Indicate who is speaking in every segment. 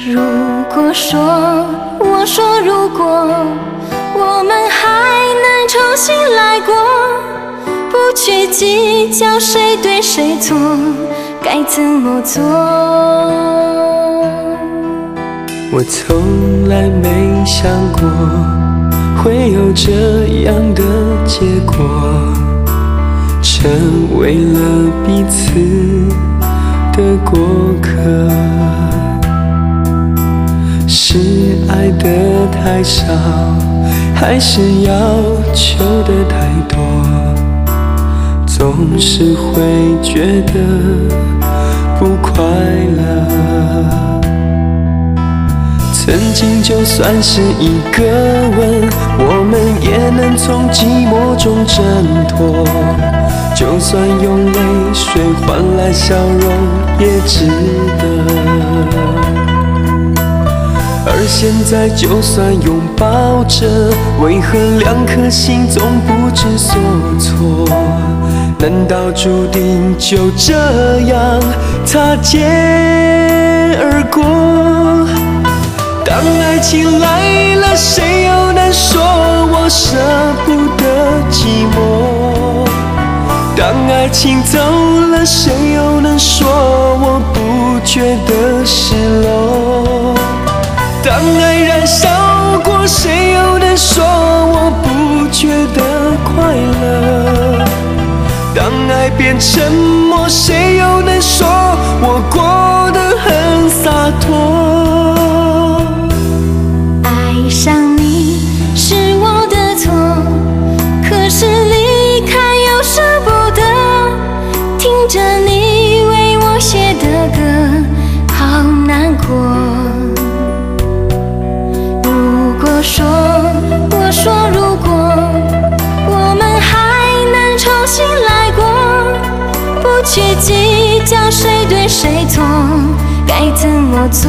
Speaker 1: 如果说，我说如果我们还能重新来过，不去计较谁对谁错，该怎么做？
Speaker 2: 我从来没想过会有这样的结果，成为了彼此的过客。是爱的太少，还是要求的太多？总是会觉得不快乐。曾经就算是一个吻，我们也能从寂寞中挣脱。就算用泪水换来笑容，也值得。而现在就算拥抱着，为何两颗心总不知所措？难道注定就这样擦肩而过？当爱情来了，谁又能说我舍不得寂寞？当爱情走了，谁又能说我不觉得失落？当爱燃烧过，谁又能说我不觉得快乐？当爱变沉默，谁又能说我过得很洒脱？
Speaker 1: 爱上你是我的错，可是离开又舍不得，听着你为我写的歌，好难过。我说如果我们还能重新来过，不去计较谁对谁错，该怎么做？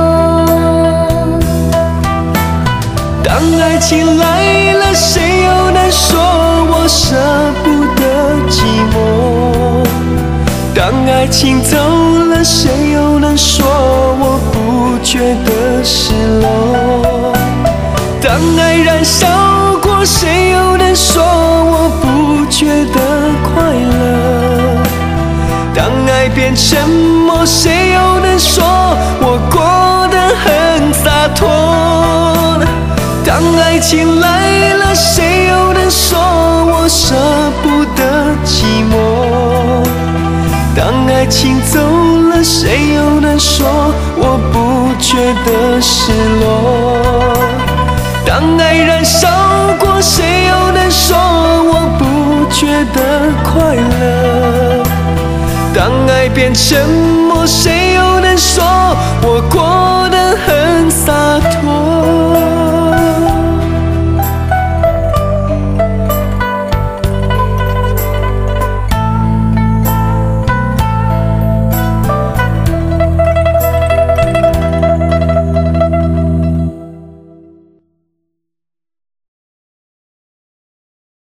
Speaker 2: 当爱情来了，谁又能说我舍不得寂寞？当爱情走了，谁又能说我不觉得失落？当爱燃烧过，谁又能说我不觉得快乐？当爱变沉默，谁又能说我过得很洒脱？当爱情来了，谁又能说我舍不得寂寞？当爱情走了，谁又能说我不觉得失落？当爱燃烧过，谁又能说我不觉得快乐？当爱变沉默，谁又能说我过